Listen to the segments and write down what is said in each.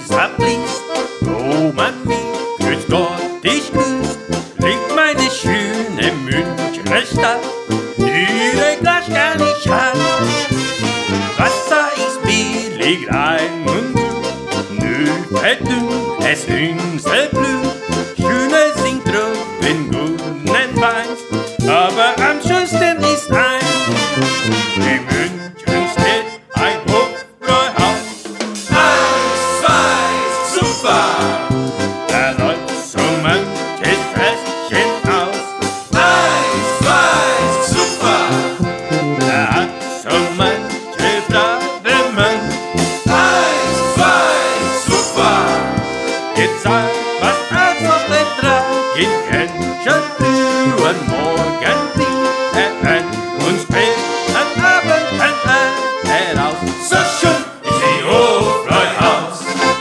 Isar fließt, wo man mich, grüß Gott, dich grüßt, liegt meine schöne Münchner Stadt, ihre Glas gar nicht hat. Wasser ist billig, rein und gut, nö, verdünnt, es Inselblüt, schöne singt Tröpfchen, guten Wein, aber am schönsten ist die München steht ein Hofbräuhaus. Eins, zwei, super! Da läuft so manches Festchen aus. Eins, zwei, super! Da hat so manche brave Mann Eins, zwei, super! gezeigt, was als auf der Tragen kennt. Schon früh und morgen die und spät am Abend heraus. So schön ist die Hofbräuhaus.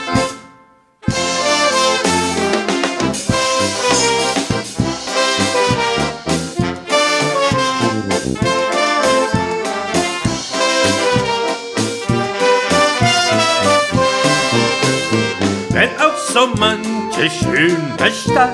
Wenn auch so manche schöne Stadt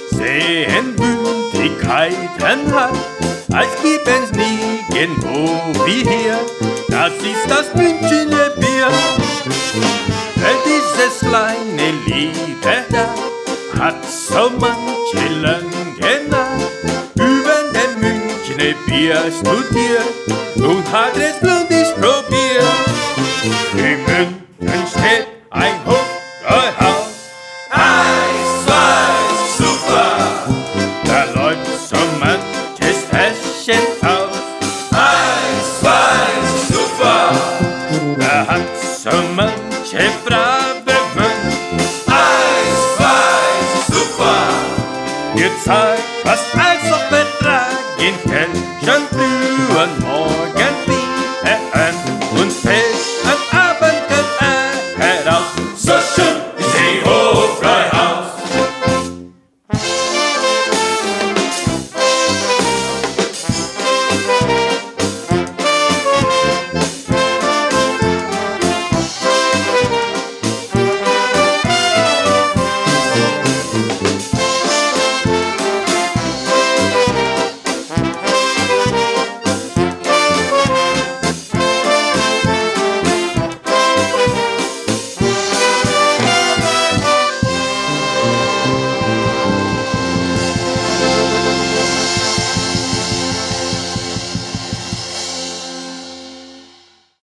Sehenswürdigkeiten hat, als gibt's nirgendwo wie hier, das ist das Münchner Bier. Weil dieses kleine Lieder da hat so manche lange Nacht über den Münchner Bier studiert und hat es blondisch probiert. In München steht ein Hofbräuhaus. Eins, zwei, super! Da läuft so manches Fässchen aus. Eins, zwei, super! Da hat so manche brave Mann Eins, zwei, super! gezeigt, was als ob betragen kann, schon früh